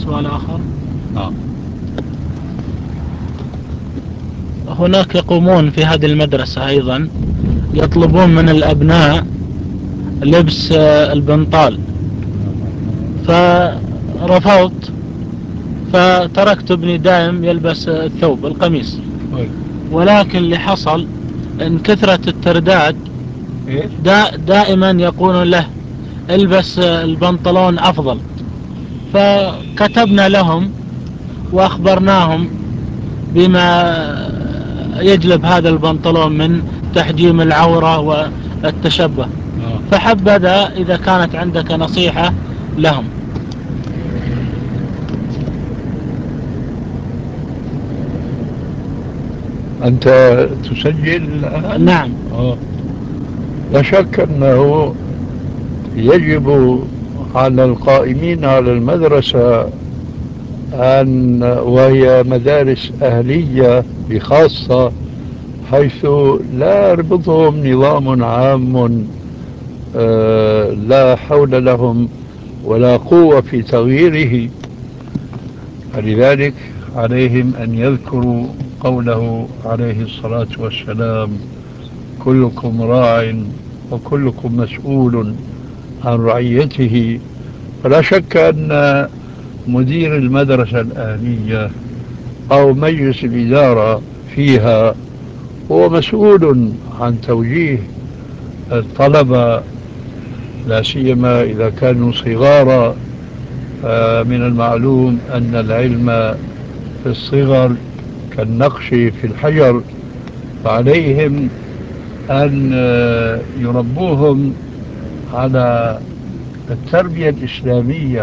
سؤال آخر. نعم. هناك يقومون في هذه المدرسة أيضا يطلبون من الأبناء لبس البنطال، فرفضت، فتركت ابني دائم يلبس الثوب القميص. ولكن اللي حصل ان كثرة الترداد دائما يقولون له البس البنطلون افضل، فكتبنا لهم واخبرناهم بما يجلب هذا البنطلون من تحجيم العورة والتشبه. فحبذا اذا كانت عندك نصيحة لهم. أنت تسجل الآن؟ نعم. لا شك أنه يجب على القائمين على المدرسة وهي مدارس أهلية بخاصة، حيث لا يربطهم نظام عام لا حول لهم ولا قوة في تغييره. فلذلك عليهم أن يذكروا قوله عليه الصلاة والسلام: كلكم راع وكلكم مسؤول عن رعيته. فلا شك أن مدير المدرسة الآنية أو مجلس الإدارة فيها هو مسؤول عن توجيه الطلبة، لا سيما إذا كانوا صغارا. من المعلوم أن العلم في الصغر كالنقش في الحجر، فعليهم أن يربوهم على التربية الإسلامية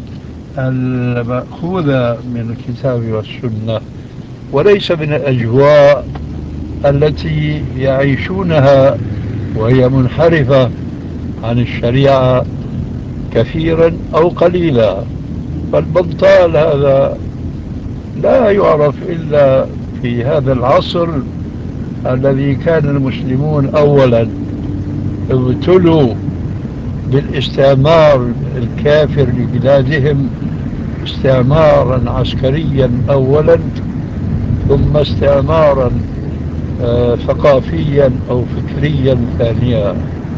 المأخوذة من الكتاب والسنة، وليس من الأجواء التي يعيشونها وهي منحرفة عن الشريعة كثيرا أو قليلا. فالبنطال هذا لا يعرف إلا في هذا العصر الذي كان المسلمون أولا ابتلوا بالاستعمار الكافر لبلادهم استعمارا عسكريا أولا، ثم استعمارا ثقافيا أو فكريا ثانيا.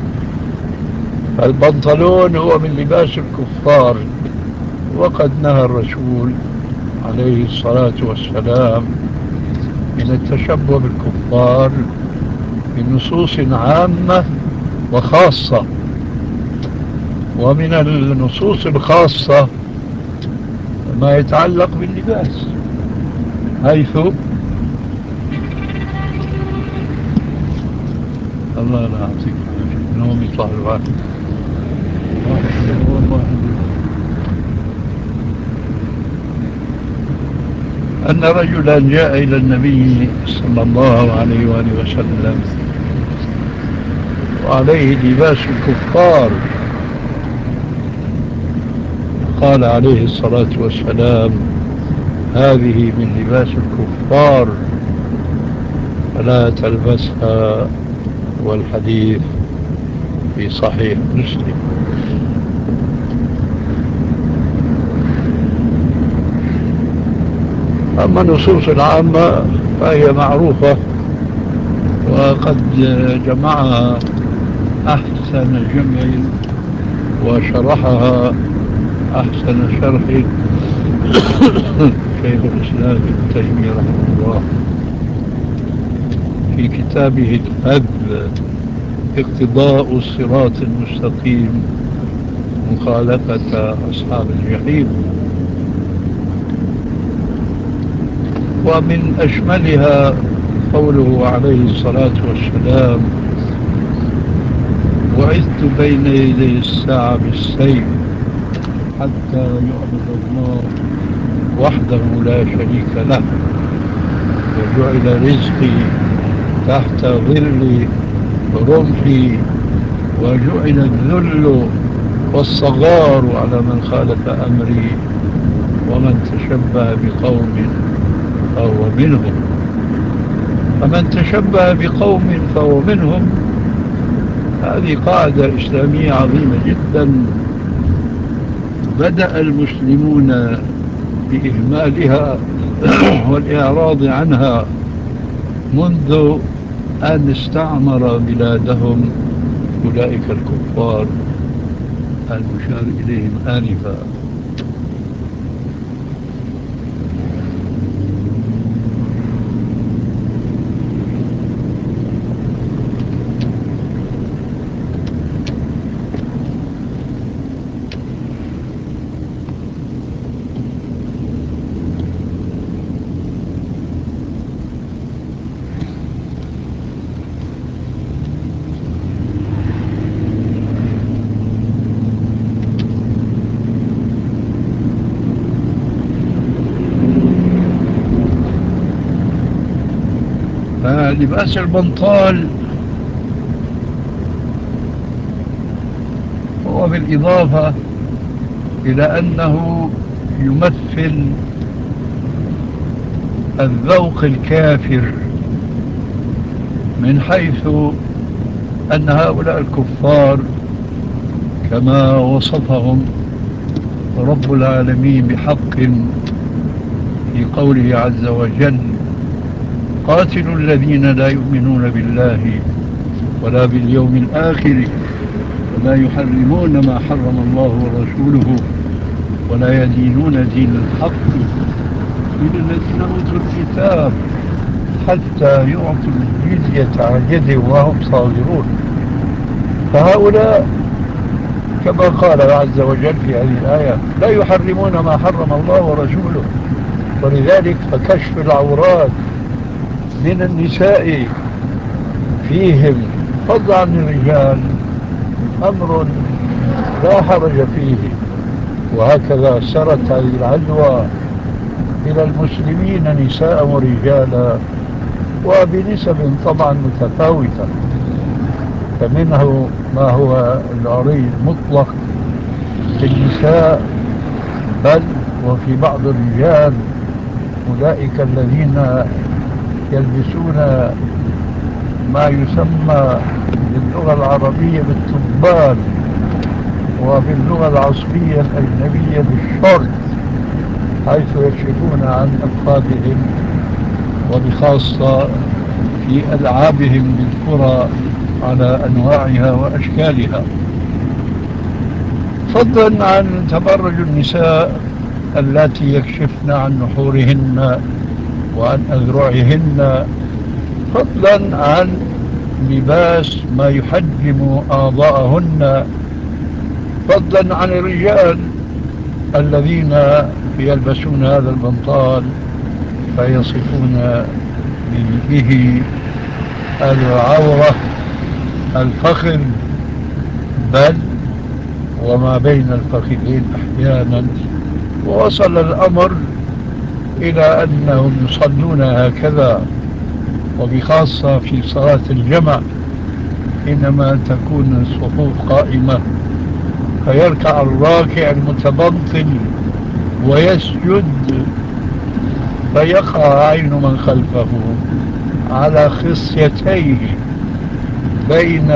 البنطلون هو من لباس الكفار، وقد نهى الرسول عليه الصلاة والسلام من التشبه بالكفار بنصوص عامة وخاصة. ومن النصوص الخاصة ما يتعلق باللباس، حيث الله لا يعطيك نوم يطلع الواحد أن رجلا جاء إلى النبي صلى الله عليه وآله وسلم وعليه لباس الكفار، قال عليه الصلاة والسلام: هذه من لباس الكفار فلا تلبسها. والحديث في صحيح مسلم. أما النصوص العامة فهي معروفة، وقد جمعها أحسن جمع وشرحها أحسن شرح شيخ الإسلام ابن تيمية رحمه الله في كتابه الهدي اقتضاء الصراط المستقيم مخالفة أصحاب الجحيم. ومن أشملها قوله عليه الصلاة والسلام: وعثت بين يدي الساعة بالسيف حتى يعبد الله وحده لا شريك له، وجعل رزقي تحت ظل رمحي، وجعل الذل والصغار على من خالف أمري، ومن تشبه بقوم فهو منهم. فمن تشبه بقوم فهو منهم، هذه قاعدة إسلامية عظيمة جدا. بدأ المسلمون بإهمالها والإعراض عنها منذ أن استعمر بلادهم أولئك الكفار المشار إليهم آنفا. لباس البنطال هو بالإضافة إلى أنه يمثل الذوق الكافر، من حيث أن هؤلاء الكفار كما وصفهم رب العالمين بحق في قوله عز وجل: قاتلوا الذين لا يؤمنون بالله ولا باليوم الآخر ولا يحرمون ما حرم الله ورسوله ولا يدينون دين الحق من الذين أوتوا الكتاب حتى يعطوا الجزية عن يد وهم صاغرون. فهؤلاء كما قال عز وجل في هذه الآية لا يحرمون ما حرم الله ورسوله، ولذلك فكشف العورات من النساء فيهم فضلا عن الرجال أمر لا حرج فيه. وهكذا سرت هذه العدوى إلى المسلمين نساء ورجالا وبنسب طبعا متفاوتة، فمنه ما هو العري المطلق في النساء، بل وفي بعض الرجال أولئك الذين يلبسون ما يسمى باللغة العربية بالتبان وباللغة العصرية الأجنبية بالشورت، حيث يكشفون عن أفخاذهم، وبخاصة في ألعابهم بالكرة على أنواعها وأشكالها، فضلا عن تبرج النساء التي يكشفن عن نحورهن وعن أذرعهن، فضلا عن لباس ما يحجم أعضاءهن، فضلا عن الرجال الذين يلبسون هذا البنطال فيصفون به العورة الفخذ، بل وما بين الفخذين أحيانا، ووصل الأمر إلى أنهم يصلون هكذا، وبخاصة في صلاة الجمع حينما تكون الصفوف قائمة فيركع الراكع المتبطل ويسجد فيقع عين من خلفه على خصيتيه بين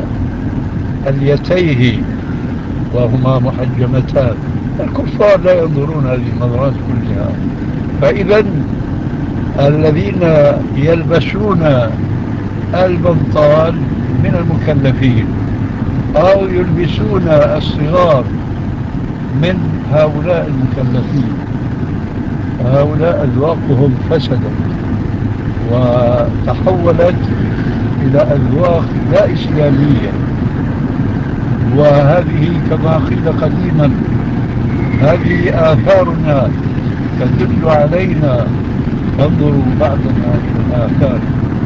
اليتيه وهما محجمتان. الكفار لا ينظرون هذه النظرات كلها. فإذا الذين يلبسون البنطال من المكلفين أو يلبسون الصغار من هؤلاء المكلفين، هؤلاء أذواقهم فسدت وتحولت إلى أذواق لا إسلامية، وهذه كما قيل قديما هذه آثارنا تدل علينا، فانظروا بعضنا إلى الآثار.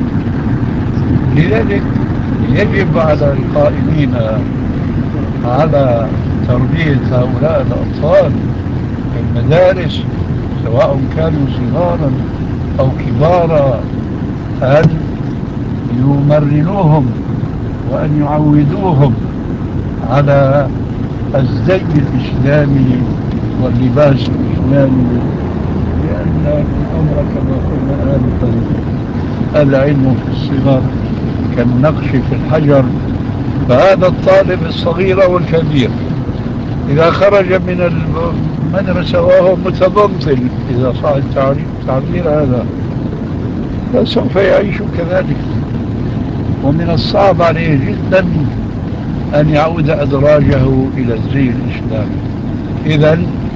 لذلك يجب على القائمين على تربية هؤلاء الأطفال في المدارس سواء كانوا صغارا أو كبارا أن يمرنوهم وأن يعودوهم على الزي الإسلامي واللباس الإسلامي، لأن الأمر كما قلنا آنفا العلم في الصغر كالنقش في الحجر، فهذا الطالب الصغير والكبير إذا خرج من المدرسة وهو متبنطل، إذا صح التعبير هذا، فسوف يعيش كذلك، ومن الصعب عليه جدا أن يعود أدراجه إلى الزي الإسلامي. إذن